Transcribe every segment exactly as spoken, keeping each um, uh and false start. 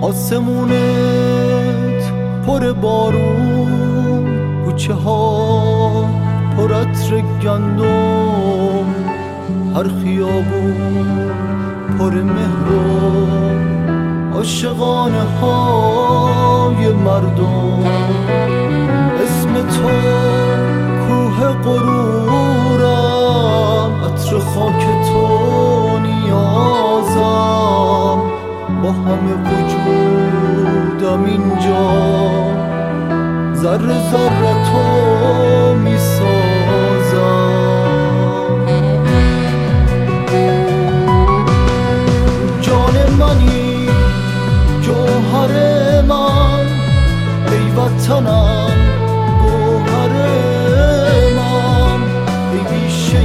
آسمونت پر بارون، کوچه ها پر عطر گندم، هر خیابون پر مهر و عاشقانه های مردم. اسم تو کوه غرورم، عطر خاک تو نیازم، با همه وجودم اینجا ذره ذره تو میسازم. جان منی جوهر من، ای وطنم گوهر من، ای بیشه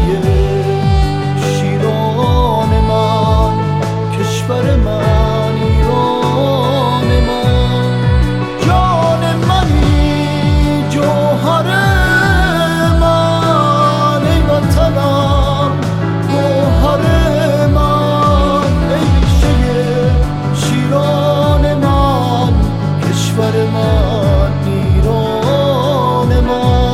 شیران من، کشور من ایران من. جان منی جوهر من، ای وطنم گوهر من، ای بیشه شیران من، کشور من ایران من.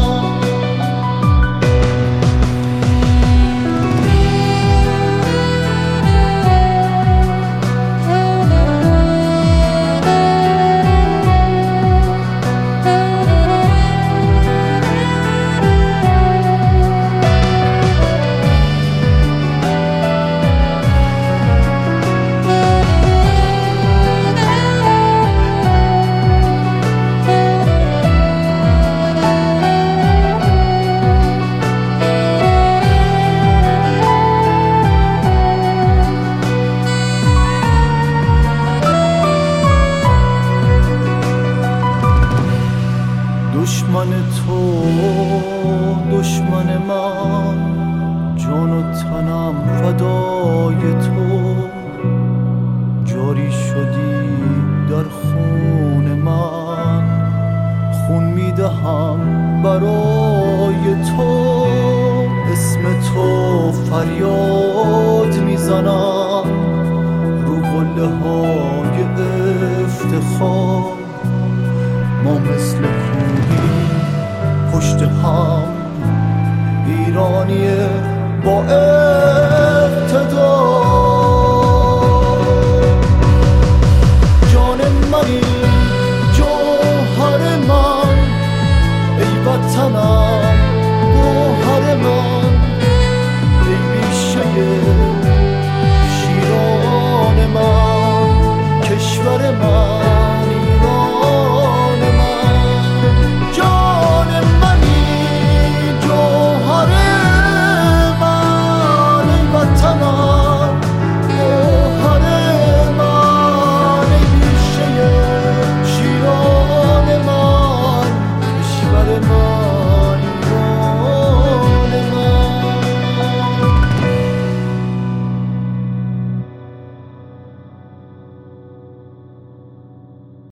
دشمن تو دشمن من، جان و تنم فدای تو، جاری شدی در خون من، خون میدهم برای تو. اسم تو فریاد میزنم رو قله های افتخار، ما مثل کوهی پشت هم، ایرانی با